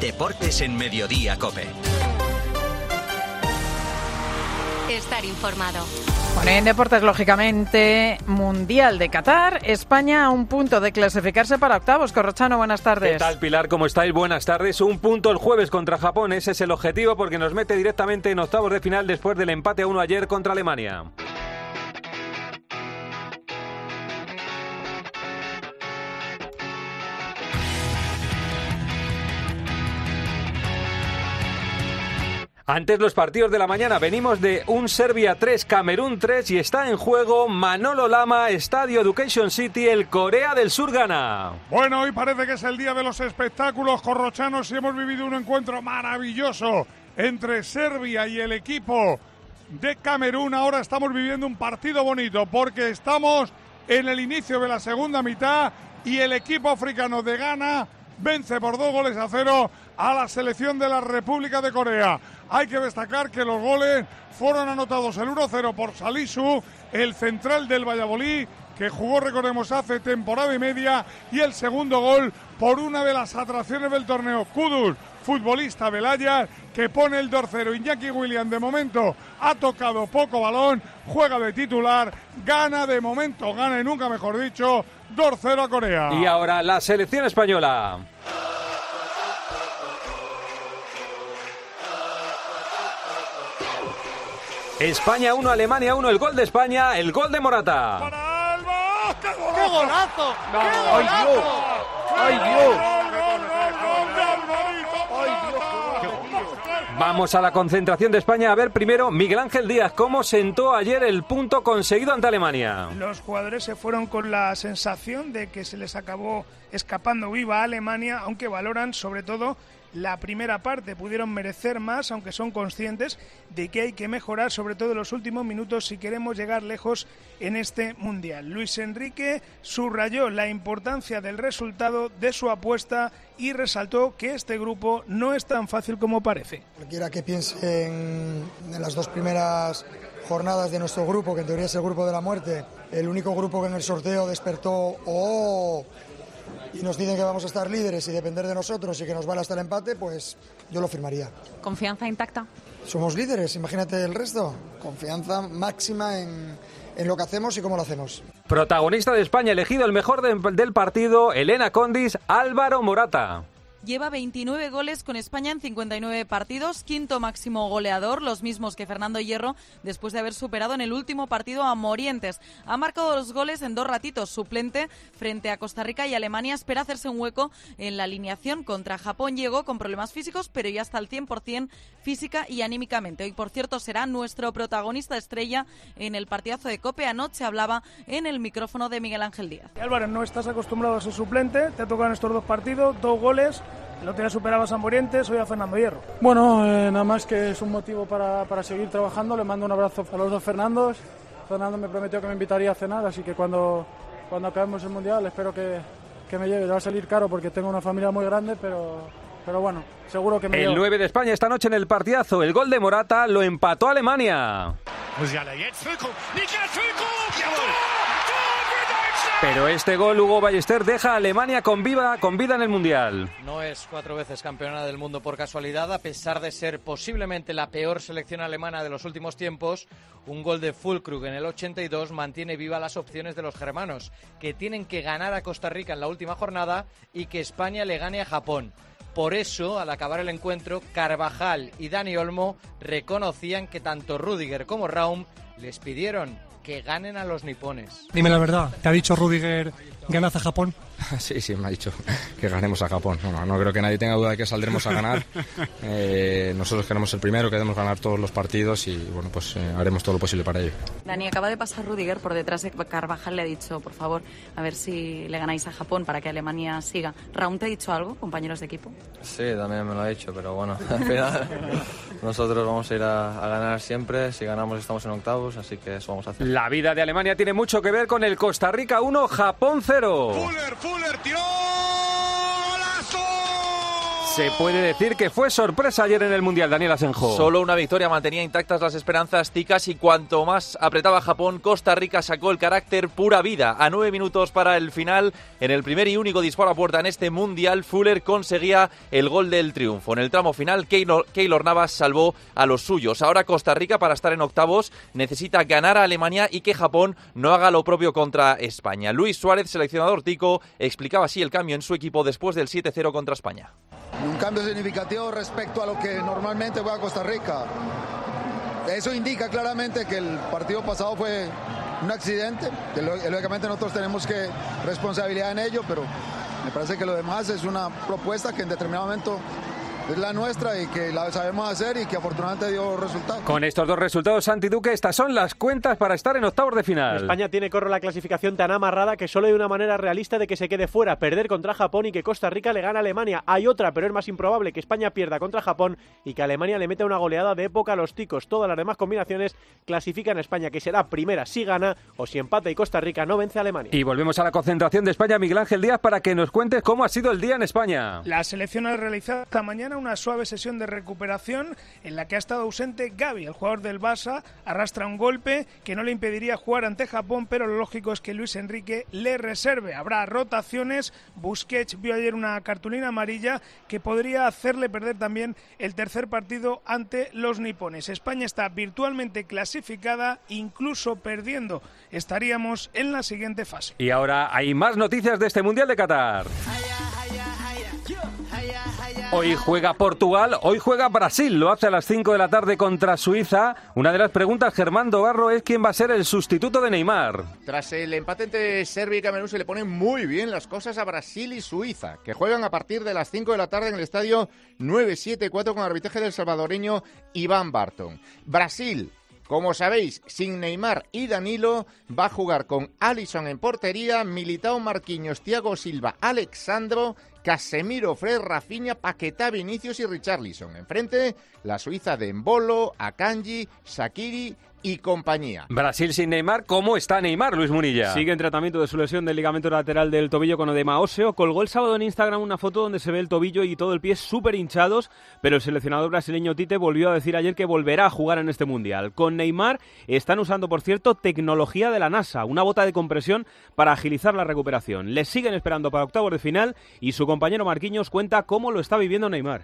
Deportes en Mediodía COPE. Estar informado. Bueno, en deportes, lógicamente, Mundial de Qatar, España a un punto de clasificarse para octavos. Corrochano, buenas tardes. ¿Qué tal, Pilar? ¿Cómo estáis? Buenas tardes. Un punto el jueves contra Japón, ese es el objetivo, porque nos mete directamente en octavos de final después del empate a 1 ayer contra Alemania. Antes los partidos de la mañana, venimos de un Serbia 3, Camerún 3 y está en juego Manolo Lama, Estadio Education City, el Corea del Sur gana. Bueno, hoy parece que es el día de los espectáculos corrochanos y hemos vivido un encuentro maravilloso entre Serbia y el equipo de Camerún. Ahora estamos viviendo un partido bonito porque estamos en el inicio de la segunda mitad y el equipo africano de Ghana vence por 2-0 a la selección de la República de Corea. Hay que destacar que los goles fueron anotados el 1-0 por Salisu, el central del Valladolid, que jugó, recordemos, hace temporada y media, y el segundo gol por una de las atracciones del torneo, Kudus, futbolista del Ajax, que pone el 2-0. Iñaki Williams, de momento, ha tocado poco balón, juega de titular, gana de momento, gana y nunca mejor dicho, 2-0 a Corea. Y ahora la selección española. España 1, Alemania 1, el gol de España, el gol de Morata. ¡Para Alba! ¡Qué golazo! ¡Qué golazo! No. ¡Qué golazo! ¡Ay, Dios! Vamos a la concentración de España. A ver, primero, Miguel Ángel Díaz, ¿cómo sentó ayer el punto conseguido ante Alemania? Los jugadores se fueron con la sensación de que se les acabó escapando viva a Alemania, aunque valoran sobre todo la primera parte. Pudieron merecer más, aunque son conscientes de que hay que mejorar, sobre todo en los últimos minutos, si queremos llegar lejos en este Mundial. Luis Enrique subrayó la importancia del resultado de su apuesta y resaltó que este grupo no es tan fácil como parece. Cualquiera que piense en las dos primeras jornadas de nuestro grupo, que en teoría es el grupo de la muerte, el único grupo que en el sorteo despertó y nos dicen que vamos a estar líderes y depender de nosotros y que nos vale hasta el empate, pues yo lo firmaría. ¿Confianza intacta? Somos líderes, imagínate el resto. Confianza máxima en lo que hacemos y cómo lo hacemos. Protagonista de España, elegido el mejor del partido, Elena Condis, Álvaro Morata. Lleva 29 goles con España en 59 partidos, quinto máximo goleador, los mismos que Fernando Hierro, después de haber superado en el último partido a Morientes. Ha marcado los goles en 2 ratitos, suplente frente a Costa Rica, y Alemania espera hacerse un hueco en la alineación. Contra Japón llegó con problemas físicos, pero ya está al 100% física y anímicamente. Hoy, por cierto, será nuestro protagonista estrella en el partidazo de COPE. Anoche hablaba en el micrófono de Miguel Ángel Díaz. Álvaro, no estás acostumbrado a ser suplente, te ha tocado en estos 2 partidos, 2 goles. El otro día superabas a Morientes, hoy a Fernando Hierro. Bueno, nada más que es un motivo para seguir trabajando. Le mando un abrazo a los dos Fernandos. Fernando me prometió que me invitaría a cenar, así que cuando acabemos el Mundial espero que me lleve. Va a salir caro porque tengo una familia muy grande, pero bueno, seguro que me llevo. El 9 de España esta noche en el partidazo. El gol de Morata lo empató Alemania. Pero este gol, Hugo Ballester, deja a Alemania con vida en el Mundial. No es 4 veces campeona del mundo por casualidad, a pesar de ser posiblemente la peor selección alemana de los últimos tiempos. Un gol de Füllkrug en el 82 mantiene viva las opciones de los germanos, que tienen que ganar a Costa Rica en la última jornada y que España le gane a Japón. Por eso, al acabar el encuentro, Carvajal y Dani Olmo reconocían que tanto Rüdiger como Raum les pidieron que ganen a los nipones. Dime la verdad, ¿te ha dicho Rüdiger ganad a Japón? Sí, me ha dicho que ganemos a Japón. No creo que nadie tenga duda de que saldremos a ganar. Nosotros queremos el primero, queremos ganar todos los partidos y bueno, pues haremos todo lo posible para ello. Dani, acaba de pasar Rüdiger por detrás de Carvajal, le ha dicho, por favor, a ver si le ganáis a Japón para que Alemania siga. ¿Raúl te ha dicho algo, compañeros de equipo? Sí, también me lo ha dicho, pero bueno, al final nosotros vamos a ir a ganar siempre. Si ganamos estamos en octavos, así que eso vamos a hacer. La vida de Alemania tiene mucho que ver con el Costa Rica 1, Japón 0. Fuller tiró, ¡golazo! Se puede decir que fue sorpresa ayer en el Mundial, Daniel Asenjo. Solo una victoria mantenía intactas las esperanzas ticas y cuanto más apretaba Japón, Costa Rica sacó el carácter pura vida. A 9 minutos para el final, en el primer y único disparo a puerta en este Mundial, Fuller conseguía el gol del triunfo. En el tramo final, Keylor Navas salvó a los suyos. Ahora Costa Rica, para estar en octavos, necesita ganar a Alemania y que Japón no haga lo propio contra España. Luis Suárez, seleccionador tico, explicaba así el cambio en su equipo después del 7-0 contra España. Un cambio significativo respecto a lo que normalmente juega Costa Rica. Eso indica claramente que el partido pasado fue un accidente, que lógicamente nosotros tenemos que responsabilidad en ello, pero me parece que lo demás es una propuesta que en determinado momento es la nuestra y que la sabemos hacer y que afortunadamente dio resultados. Con estos dos resultados, Santi Duque, estas son las cuentas para estar en octavos de final. España tiene la clasificación tan amarrada que solo hay una manera realista de que se quede fuera, perder contra Japón y que Costa Rica le gane a Alemania. Hay otra, pero es más improbable, que España pierda contra Japón y que Alemania le meta una goleada de época a los ticos. Todas las demás combinaciones clasifican a España, que será primera si gana o si empata y Costa Rica no vence a Alemania. Y volvemos a la concentración de España, Miguel Ángel Díaz, para que nos cuentes cómo ha sido el día en España. La selección ha realizado esta mañana una suave sesión de recuperación en la que ha estado ausente Gavi. El jugador del Barça arrastra un golpe que no le impediría jugar ante Japón, pero lo lógico es que Luis Enrique le reserve. Habrá rotaciones. Busquets vio ayer una cartulina amarilla que podría hacerle perder también el tercer partido ante los nipones. España está virtualmente clasificada, incluso perdiendo estaríamos en la siguiente fase. Y ahora hay más noticias de este Mundial de Qatar. Hoy juega Portugal, hoy juega Brasil, lo hace a las 5 de la tarde contra Suiza. Una de las preguntas, Germán Dobarro, es quién va a ser el sustituto de Neymar. Tras el empate entre Serbia y Camerún se le ponen muy bien las cosas a Brasil y Suiza, que juegan a partir de las 5 de la tarde en el estadio 974 con arbitraje del salvadoreño Iván Barton. Brasil, como sabéis, sin Neymar y Danilo, va a jugar con Alisson en portería, Militao, Marquinhos, Thiago Silva, Alexandro, Casemiro, Fred, Rafinha, Paquetá, Vinicius y Richarlison. Enfrente, la Suiza de Embolo, Akanji, Shaqiri y compañía. Brasil sin Neymar, ¿cómo está Neymar, Luis Munilla? Sigue en tratamiento de su lesión del ligamento lateral del tobillo con edema óseo. Colgó el sábado en Instagram una foto donde se ve el tobillo y todo el pie súper hinchados, pero el seleccionador brasileño Tite volvió a decir ayer que volverá a jugar en este Mundial. Con Neymar están usando, por cierto, tecnología de la NASA, una bota de compresión para agilizar la recuperación. Le siguen esperando para octavos de final y su compañero Marquinhos cuenta cómo lo está viviendo Neymar.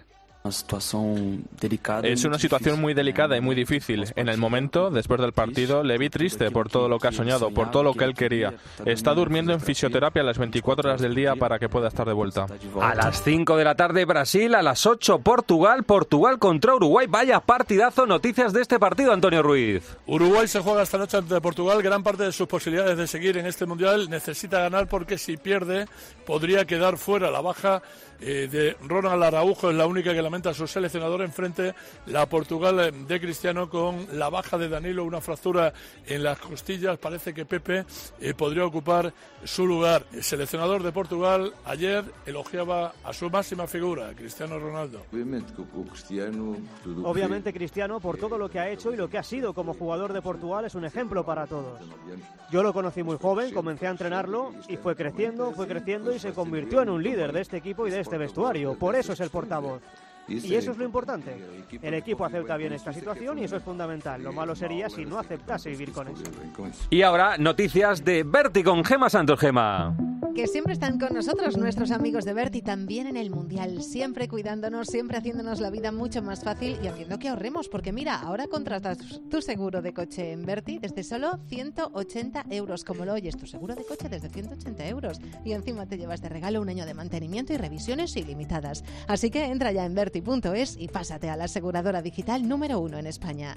Es una situación muy delicada y muy difícil. En el momento, después del partido, le vi triste por todo lo que ha soñado, por todo lo que él quería. Está durmiendo en fisioterapia las 24 horas del día para que pueda estar de vuelta. A las 5 de la tarde Brasil, a las 8 Portugal contra Uruguay. Vaya partidazo. Noticias de este partido, Antonio Ruiz. Uruguay se juega esta noche ante Portugal. Gran parte de sus posibilidades de seguir en este Mundial necesita ganar porque si pierde podría quedar fuera. La baja de Ronald Araujo es la única que lamenta su seleccionador. Enfrente la Portugal de Cristiano con la baja de Danilo, una fractura en las costillas. Parece que Pepe podría ocupar su lugar. El seleccionador de Portugal ayer elogiaba a su máxima figura, Cristiano Ronaldo. Obviamente Cristiano, por todo lo que ha hecho y lo que ha sido como jugador de Portugal, es un ejemplo para todos. Yo lo conocí muy joven, comencé a entrenarlo y fue creciendo y se convirtió en un líder de este equipo y de este vestuario. Por eso es el portavoz. Y eso es lo importante. El equipo acepta bien esta situación y eso es fundamental. Lo malo sería si no aceptase vivir con eso. Y ahora, noticias de Berti con Gemma Santos. Gemma. Que siempre están con nosotros nuestros amigos de Berti también en el Mundial, siempre cuidándonos, siempre haciéndonos la vida mucho más fácil y haciendo que ahorremos, porque mira, ahora contratas tu seguro de coche en Berti desde solo 180 euros, como lo oyes, tu seguro de coche desde 180 euros y encima te llevas de regalo un año de mantenimiento y revisiones ilimitadas. Así que entra ya en Berti.es y pásate a la aseguradora digital número 1 en España.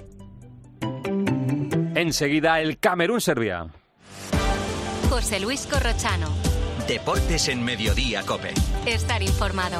Enseguida el Camerún-Serbia. José Luis Corrochano. Deportes en Mediodía COPE. Estar informado.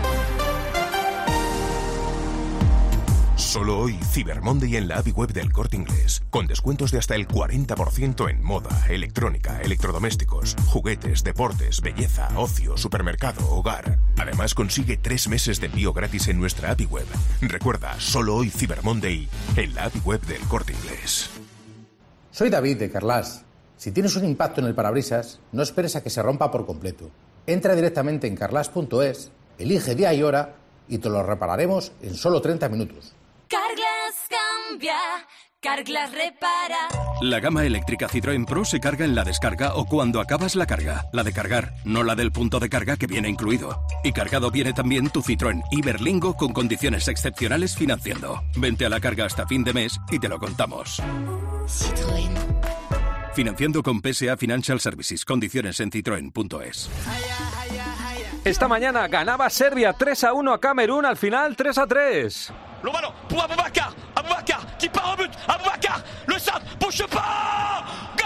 Solo hoy, Cyber Monday en la API web del Corte Inglés, con descuentos de hasta el 40% en moda, electrónica, electrodomésticos, juguetes, deportes, belleza, ocio, supermercado, hogar. Además, consigue 3 meses de envío gratis en nuestra API web. Recuerda, solo hoy Cyber Monday en la API web del Corte Inglés. Soy David de Carlas. Si tienes un impacto en el parabrisas, no esperes a que se rompa por completo. Entra directamente en carlas.es, elige día y hora y te lo repararemos en solo 30 minutos. Carglass cambia, Carglass repara. La gama eléctrica Citroën Pro se carga en la descarga o cuando acabas la carga. La de cargar, no la del punto de carga que viene incluido. Y cargado viene también tu Citroën Iberlingo con condiciones excepcionales financiando. Vente a la carga hasta fin de mes y te lo contamos. Citroën. Financiando con PSA Financial Services. Condiciones en citroen.es. Esta mañana ganaba Serbia 3-1 a Camerún, al final 3-3. Le ballon pour Aboubacar, Aboubacar qui part au but, Aboubacar, le centre pour Chopin,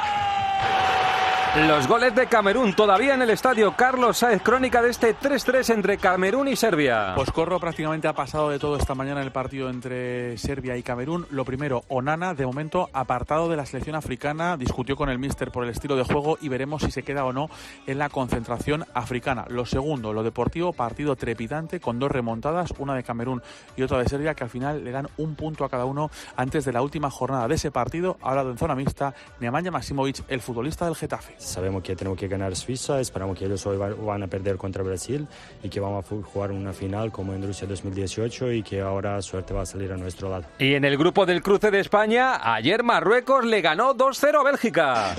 Los goles de Camerún todavía en el estadio. Carlos Sáez, crónica de este 3-3 entre Camerún y Serbia. Pues Corro prácticamente ha pasado de todo esta mañana en el partido entre Serbia y Camerún. Lo primero, Onana, de momento apartado de la selección africana, discutió con el míster por el estilo de juego y veremos si se queda o no en la concentración africana. Lo segundo, lo deportivo, partido trepidante con 2 remontadas, una de Camerún y otra de Serbia, que al final le dan un punto a cada uno antes de la última jornada de ese partido. Ha hablado en zona mixta Nemanja Maksimovic, el futbolista del Getafe. Sabemos que tenemos que ganar Suiza, esperamos que ellos hoy van a perder contra Brasil y que vamos a jugar una final como en Rusia 2018 y que ahora suerte va a salir a nuestro lado. Y en el grupo del cruce de España, ayer Marruecos le ganó 2-0 a Bélgica.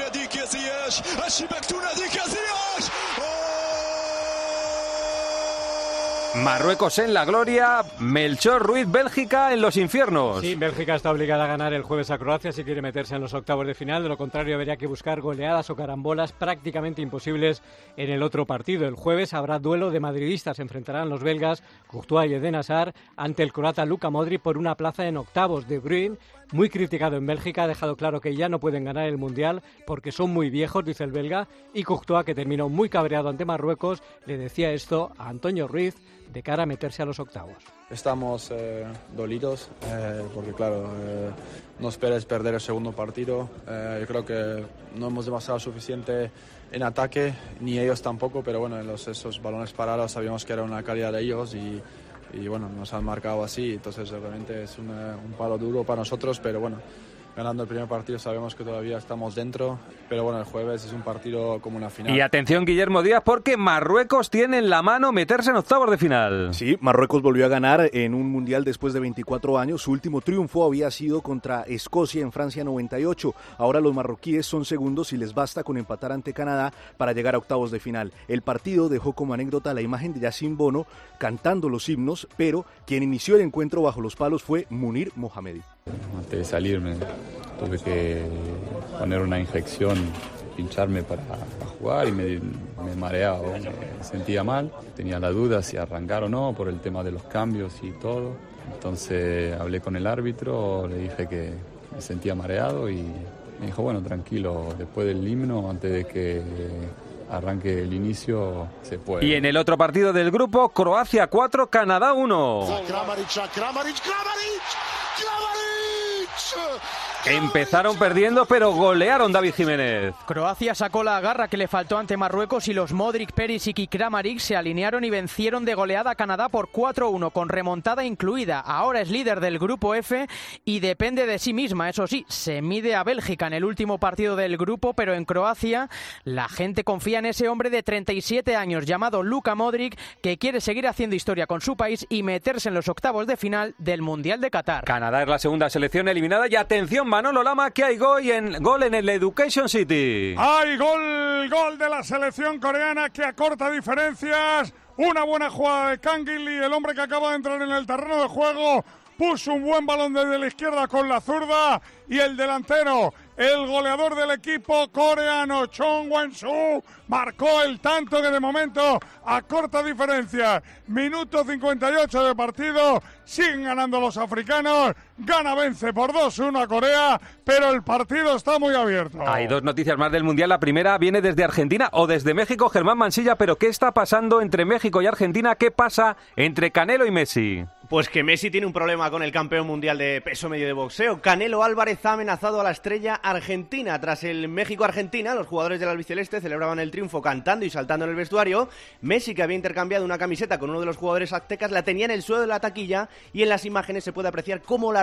Marruecos en la gloria, Melchor Ruiz, Bélgica en los infiernos. Sí, Bélgica está obligada a ganar el jueves a Croacia si quiere meterse en los octavos de final. De lo contrario, habría que buscar goleadas o carambolas prácticamente imposibles en el otro partido. El jueves habrá duelo de madridistas. Se enfrentarán los belgas Courtois y Eden Hazard ante el croata Luka Modric por una plaza en octavos. De Bruyne, muy criticado en Bélgica, ha dejado claro que ya no pueden ganar el Mundial porque son muy viejos, dice el belga. Y Courtois, que terminó muy cabreado ante Marruecos, le decía esto a Antonio Ruiz de cara a meterse a los octavos. Estamos dolidos porque, claro, no esperes perder el segundo partido. Yo creo que no hemos demostrado suficiente en ataque, ni ellos tampoco, pero bueno, en esos balones parados sabíamos que era una calidad de ellos y bueno, nos han marcado así, entonces realmente es un palo duro para nosotros, pero bueno, ganando el primer partido sabemos que todavía estamos dentro, pero bueno, el jueves es un partido como una final. Y atención, Guillermo Díaz, porque Marruecos tiene en la mano meterse en octavos de final. Sí, Marruecos volvió a ganar en un mundial después de 24 años. Su último triunfo había sido contra Escocia en Francia 98. Ahora los marroquíes son segundos y les basta con empatar ante Canadá para llegar a octavos de final. El partido dejó como anécdota la imagen de Yacine Bono cantando los himnos, pero quien inició el encuentro bajo los palos fue Munir Mohamedi. Antes de salirme tuve que poner una inyección, pincharme para jugar y me mareaba, me sentía mal. Tenía la duda si arrancar o no por el tema de los cambios y todo. Entonces hablé con el árbitro, le dije que me sentía mareado y me dijo, bueno, tranquilo, después del himno, antes de que arranque el inicio, se puede. Y en el otro partido del grupo, Croacia 4, Canadá 1. Empezaron perdiendo, pero golearon, David Jiménez. Croacia sacó la garra que le faltó ante Marruecos y los Modric, Perisic y Kramaric se alinearon y vencieron de goleada a Canadá por 4-1, con remontada incluida. Ahora es líder del grupo F y depende de sí misma. Eso sí, se mide a Bélgica en el último partido del grupo, pero en Croacia la gente confía en ese hombre de 37 años llamado Luka Modric, que quiere seguir haciendo historia con su país y meterse en los octavos de final del Mundial de Qatar. Canadá es la segunda selección eliminada y atención, Manolo Lama, que hay gol en el Education City. Hay gol de la selección coreana que acorta diferencias. Una buena jugada de Kang In-lee, el hombre que acaba de entrar en el terreno de juego. Puso un buen balón desde la izquierda con la zurda y el delantero, el goleador del equipo coreano, Chong Wen-su, marcó el tanto que de momento acorta diferencias. Minuto 58 de partido, siguen ganando los africanos, vence por 2-1 a Corea, pero el partido está muy abierto. Hay dos noticias más del Mundial. La primera viene desde Argentina o desde México, Germán Mansilla, pero ¿qué está pasando entre México y Argentina? ¿Qué pasa entre Canelo y Messi? Pues que Messi tiene un problema con el campeón mundial de peso medio de boxeo. Canelo Álvarez ha amenazado a la estrella argentina. Tras el México-Argentina, los jugadores del albiceleste celebraban el triunfo cantando y saltando en el vestuario. Messi, que había intercambiado una camiseta con uno de los jugadores aztecas, la tenía en el suelo de la taquilla y en las imágenes se puede apreciar cómo la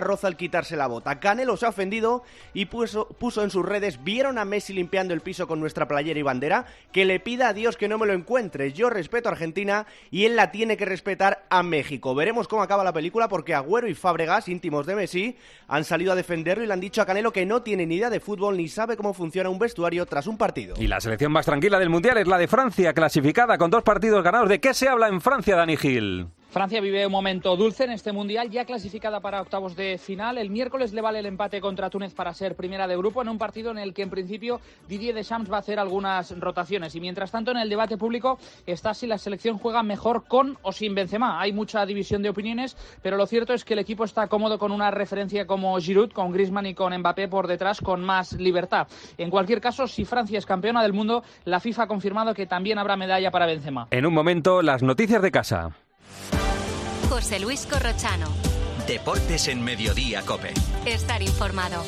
roza al quitarse la bota. Canelo se ha ofendido y puso en sus redes: ¿vieron a Messi limpiando el piso con nuestra playera y bandera? Que le pida a Dios que no me lo encuentre. Yo respeto a Argentina y él la tiene que respetar a México. Veremos cómo acaba la película, porque Agüero y Fábregas, íntimos de Messi, han salido a defenderlo y le han dicho a Canelo que no tiene ni idea de fútbol ni sabe cómo funciona un vestuario tras un partido. Y la selección más tranquila del Mundial es la de Francia, clasificada con 2 partidos ganados. ¿De qué se habla en Francia, Dani Gil? Francia vive un momento dulce en este Mundial, ya clasificada para octavos de final. El miércoles le vale el empate contra Túnez para ser primera de grupo, en un partido en el que en principio Didier Deschamps va a hacer algunas rotaciones. Y mientras tanto, en el debate público está si la selección juega mejor con o sin Benzema. Hay mucha división de opiniones, pero lo cierto es que el equipo está cómodo con una referencia como Giroud, con Griezmann y con Mbappé por detrás, con más libertad. En cualquier caso, si Francia es campeona del mundo, la FIFA ha confirmado que también habrá medalla para Benzema. En un momento, las noticias de casa. José Luis Corrochano. Deportes en Mediodía, COPE. Estar informado.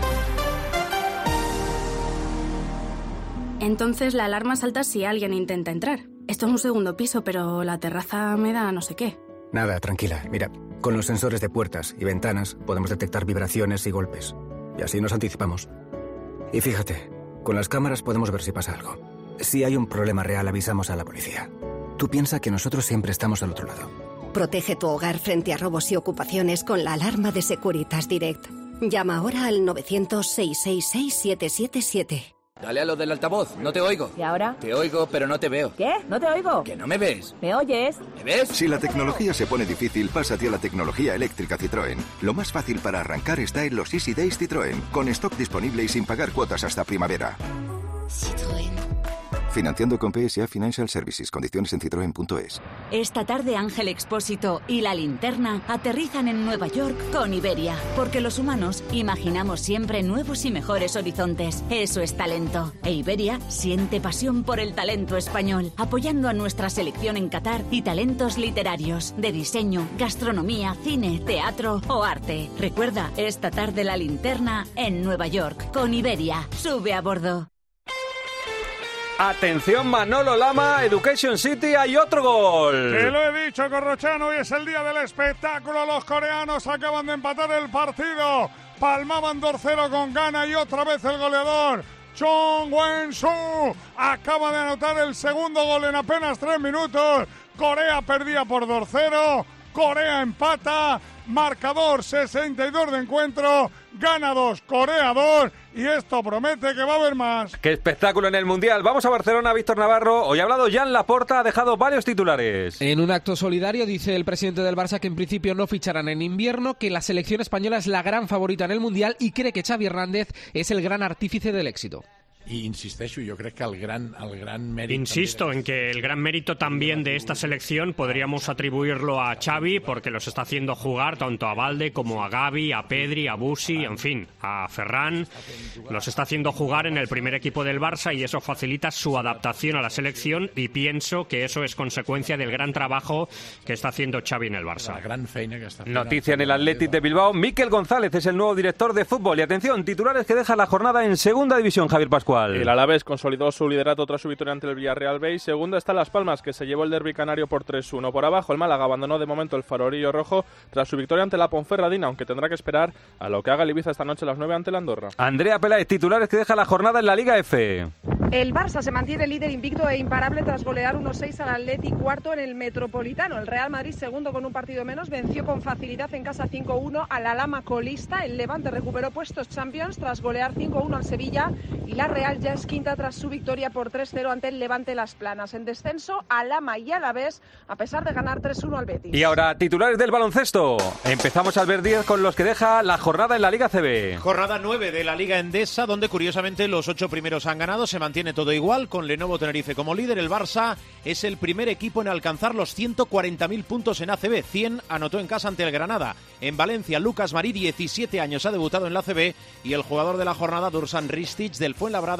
Entonces la alarma salta si alguien intenta entrar. Esto es un segundo piso, pero la terraza me da no sé qué. Nada, tranquila. Mira, con los sensores de puertas y ventanas podemos detectar vibraciones y golpes. Y así nos anticipamos. Y fíjate, con las cámaras podemos ver si pasa algo. Si hay un problema real, avisamos a la policía. Tú piensa que nosotros siempre estamos al otro lado. Protege tu hogar frente a robos y ocupaciones con la alarma de Securitas Direct. Llama ahora al 900-666-777. Dale a lo del altavoz, no te oigo. ¿Y ahora? Te oigo, pero no te veo. ¿Qué? ¿No te oigo? Que no me ves. ¿Me oyes? ¿Me ves? Si la tecnología se pone difícil, pásate a la tecnología eléctrica Citroën. Lo más fácil para arrancar está en los Easy Days Citroën, con stock disponible y sin pagar cuotas hasta primavera. Citroën. Financiando con PSA Financial Services. Condiciones en citroen.es. Esta tarde Ángel Expósito y La Linterna aterrizan en Nueva York con Iberia. Porque los humanos imaginamos siempre nuevos y mejores horizontes. Eso es talento. E Iberia siente pasión por el talento español, apoyando a nuestra selección en Qatar y talentos literarios, de diseño, gastronomía, cine, teatro o arte. Recuerda, esta tarde La Linterna en Nueva York con Iberia. Sube a bordo. Atención, Manolo Lama, Education City, hay otro gol. Te lo he dicho, Corrochano, hoy es el día del espectáculo. Los coreanos acaban de empatar el partido. Palmaban 2-0 con Ghana y otra vez el goleador Chong Wen-soo acaba de anotar el segundo gol en apenas 3 minutos. Corea perdía por 2-0. Corea empata, marcador 62 de encuentro, Ghana 2, Corea 2, y esto promete que va a haber más. ¡Qué espectáculo en el Mundial! Vamos a Barcelona, Víctor Navarro. Hoy ha hablado Jan Laporta, ha dejado varios titulares. En un acto solidario dice el presidente del Barça que en principio no ficharán en invierno, que la selección española es la gran favorita en el Mundial y cree que Xavi Hernández es el gran artífice del éxito. I insisteixo, jo crec que el gran mèrit... Insisto en que el gran mérito también de esta selección podríamos atribuirlo a Xavi, porque los está haciendo jugar tanto a Balde como a Gavi, a Pedri, a Busi, en fin, a Ferran. Los está haciendo jugar en el primer equipo del Barça y eso facilita su adaptación a la selección, y pienso que eso es consecuencia del gran trabajo que está haciendo Xavi en el Barça. Noticia en el Athletic de Bilbao, Mikel González es el nuevo director de fútbol. Y atención, titulares que deja la jornada en segunda división, Javier Pascual. El Alavés consolidó su liderato tras su victoria ante el Villarreal B. Segundo está Las Palmas, que se llevó el derbi canario por 3-1. Por abajo, el Málaga abandonó de momento el farorillo rojo tras su victoria ante la Ponferradina, aunque tendrá que esperar a lo que haga el Ibiza esta noche a las 9 ante la Andorra. Andrea Peláez, titulares que deja la jornada en la Liga F. El Barça se mantiene líder invicto e imparable tras golear 1-6 al Athletic, cuarto en el Metropolitano. El Real Madrid, segundo con un partido menos, venció con facilidad en casa 5-1 al Alhama colista. El Levante recuperó puestos Champions tras golear 5-1 al Sevilla, y la Real ya es quinta tras su victoria por 3-0 ante el Levante Las Planas. En descenso, Alhama y Alavés, a pesar de ganar 3-1 al Betis. Y ahora, titulares del baloncesto. Empezamos al ver 10 con los que deja la jornada en la Liga CB. Jornada 9 de la Liga Endesa, donde curiosamente los 8 primeros han ganado. Se mantiene todo igual, con Lenovo Tenerife como líder. El Barça es el primer equipo en alcanzar los 140.000 puntos en ACB. 100 anotó en casa ante el Granada. En Valencia, Lucas Marí, 17 años, ha debutado en la ACB, y el jugador de la jornada, Dursan Ristic, del Fuenlabrada,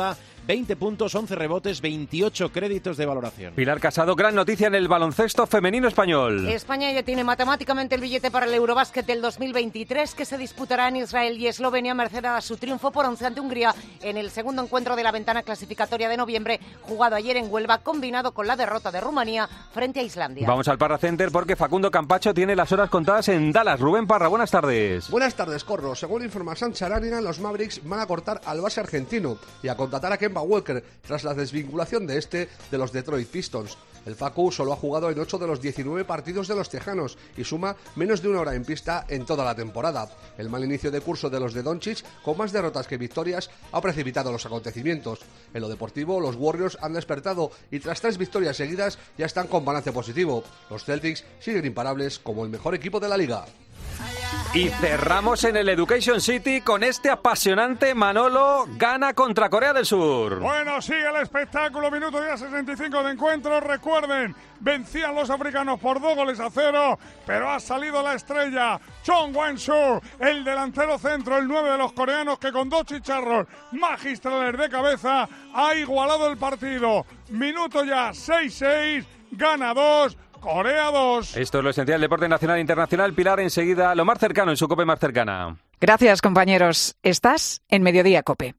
20 puntos, 11 rebotes, 28 créditos de valoración. Pilar Casado, gran noticia en el baloncesto femenino español. España ya tiene matemáticamente el billete para el Eurobásquet del 2023, que se disputará en Israel y Eslovenia, merced a su triunfo por 11 ante Hungría en el segundo encuentro de la ventana clasificatoria de noviembre, jugado ayer en Huelva, combinado con la derrota de Rumanía frente a Islandia. Vamos al Parra Center porque Facundo Campacho tiene las horas contadas en Dallas. Rubén Parra, buenas tardes. Buenas tardes, Corro. Según informa Sancha Aranina, los Mavericks van a cortar al base argentino y a contratar a Kemba Walker tras la desvinculación de los Detroit Pistons. El Facu solo ha jugado en 8 de los 19 partidos de los tejanos y suma menos de una hora en pista en toda la temporada. El mal inicio de curso de los de Doncic, con más derrotas que victorias, ha precipitado los acontecimientos. En lo deportivo, los Warriors han despertado y tras 3 victorias seguidas ya están con balance positivo. Los Celtics siguen imparables como el mejor equipo de la liga. Y cerramos en el Education City con este apasionante Manolo gana contra Corea del Sur. Bueno, sigue el espectáculo, minuto ya 65 de encuentro. Recuerden, vencían los africanos por 2-0, pero ha salido la estrella, Chong Wan-soo, el delantero centro, el 9 de los coreanos, que con 2 chicharros magistrales de cabeza ha igualado el partido. Minuto ya 6-6, gana 2. Corea 2. Esto es lo esencial del deporte nacional e internacional. Pilar, enseguida lo más cercano en su COPE más cercana. Gracias, compañeros. Estás en Mediodía COPE.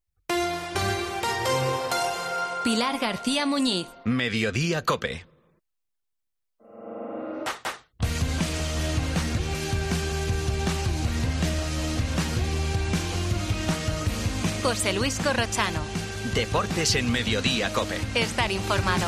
Pilar García Muñiz. Mediodía COPE. José Luis Corrochano. Deportes en Mediodía COPE. Estar informado.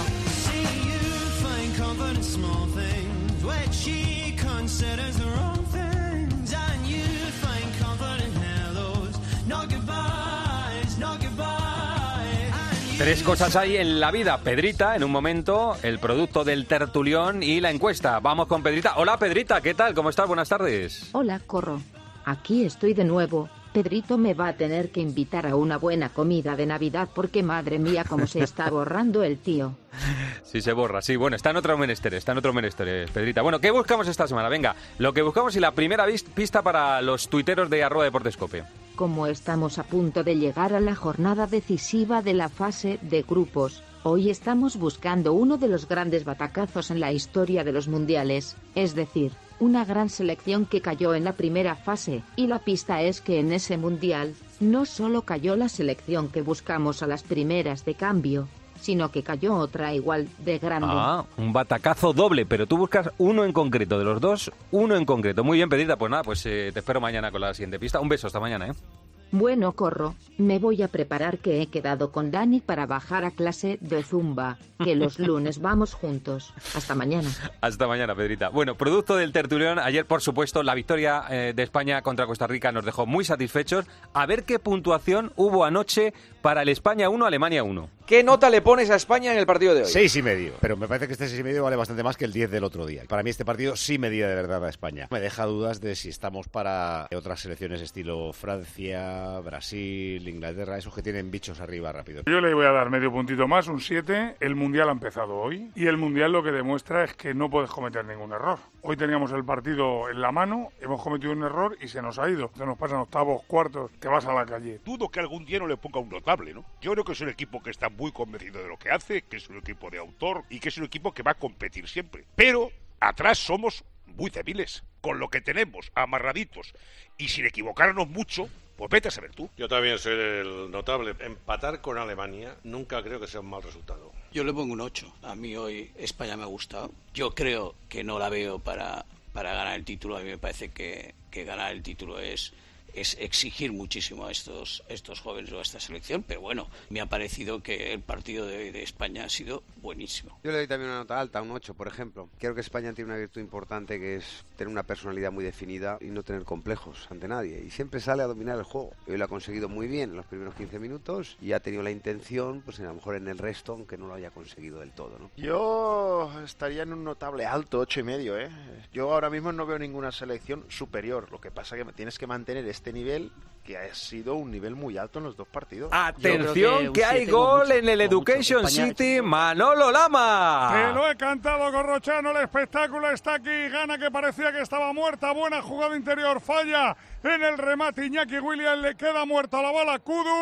Tres cosas hay en la vida. Pedrita, en un momento, el producto del tertulión y la encuesta. Vamos con Pedrita. Hola, Pedrita, ¿qué tal? ¿Cómo estás? Buenas tardes. Hola, Corro. Aquí estoy de nuevo. Pedrito me va a tener que invitar a una buena comida de Navidad porque, madre mía, cómo se está borrando el tío. Sí, se borra, sí. Bueno, está en otro menester, Pedrita. Bueno, ¿qué buscamos esta semana? Venga, lo que buscamos y la primera pista para los tuiteros de @deportescope. Como estamos a punto de llegar a la jornada decisiva de la fase de grupos, hoy estamos buscando uno de los grandes batacazos en la historia de los mundiales, es decir, una gran selección que cayó en la primera fase, y la pista es que en ese mundial, no solo cayó la selección que buscamos a las primeras de cambio, sino que cayó otra igual de grande. Ah, un batacazo doble, pero tú buscas uno en concreto, de los dos, uno en concreto. Muy bien, Pedrita, pues nada, pues te espero mañana con la siguiente pista. Un beso, hasta mañana, ¿eh? Bueno, Corro, me voy a preparar que he quedado con Dani para bajar a clase de Zumba, que los lunes vamos juntos. Hasta mañana. Hasta mañana, Pedrita. Bueno, producto del tertulión, ayer, por supuesto, la victoria de España contra Costa Rica nos dejó muy satisfechos. A ver qué puntuación hubo anoche para el España 1, Alemania 1. ¿Qué nota le pones a España en el partido de hoy? 6,5. Pero me parece que este 6,5 vale bastante más que el 10 del otro día. Para mí este partido sí medía de verdad a España. Me deja dudas de si estamos para otras selecciones estilo Francia, Brasil, Inglaterra, esos que tienen bichos arriba rápido. Yo le voy a dar medio puntito más, un 7. El Mundial ha empezado hoy y el Mundial lo que demuestra es que no puedes cometer ningún error. Hoy teníamos el partido en la mano, hemos cometido un error y se nos ha ido. Se nos pasan octavos, cuartos, te vas a la calle. Dudo que algún día no le ponga un notable, ¿no? Yo creo que es un equipo que está muy convencido de lo que hace, que es un equipo de autor y que es un equipo que va a competir siempre. Pero atrás somos muy débiles, con lo que tenemos, amarraditos y sin equivocarnos mucho. Pues vete a saber tú. Yo también soy el notable. Empatar con Alemania nunca creo que sea un mal resultado. Yo le pongo un 8. A mí hoy España me ha gustado. Yo creo que no la veo para ganar el título. A mí me parece que ganar el título es exigir muchísimo a estos jóvenes o a esta selección, pero bueno, me ha parecido que el partido de España ha sido buenísimo. Yo le doy también una nota alta, un 8, por ejemplo. Creo que España tiene una virtud importante, que es tener una personalidad muy definida y no tener complejos ante nadie, y siempre sale a dominar el juego. Hoy lo ha conseguido muy bien en los primeros 15 minutos y ha tenido la intención, pues a lo mejor en el resto, aunque no lo haya conseguido del todo, ¿no? Yo estaría en un notable alto, 8,5, ¿eh? Yo ahora mismo no veo ninguna selección superior, lo que pasa que tienes que mantener este nivel, que ha sido un nivel muy alto en los dos partidos. Atención, que hay gol en el Education City, Manolo Lama. Te lo he cantado, Corrochano, el espectáculo está aquí, gana que parecía que estaba muerta, buena jugada interior, falla en el remate, Iñaki Williams le queda muerta la bola, Kudus,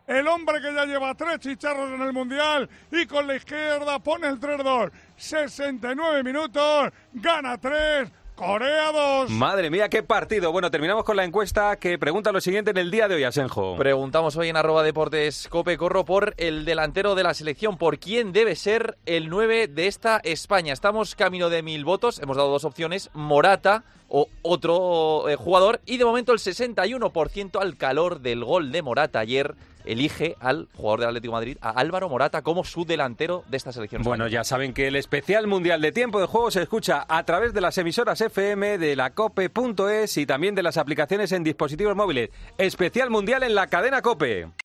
el hombre que ya lleva 3 chicharros en el Mundial y con la izquierda pone el 3-2. 69 minutos, gana 3. Corea 2. Madre mía, qué partido. Bueno, terminamos con la encuesta que pregunta lo siguiente en el día de hoy, Asenjo. Preguntamos hoy en @deportes_cope, corro por el delantero de la selección, por quién debe ser el 9 de esta España. Estamos camino de 1000 votos, hemos dado 2 opciones, Morata o otro jugador, y de momento el 61% al calor del gol de Morata ayer elige al jugador del Atlético de Madrid, a Álvaro Morata, como su delantero de esta selección española. Bueno, ya saben que el especial mundial de Tiempo de Juego se escucha a través de las emisoras FM, de la COPE.es y también de las aplicaciones en dispositivos móviles. Especial mundial en la cadena COPE.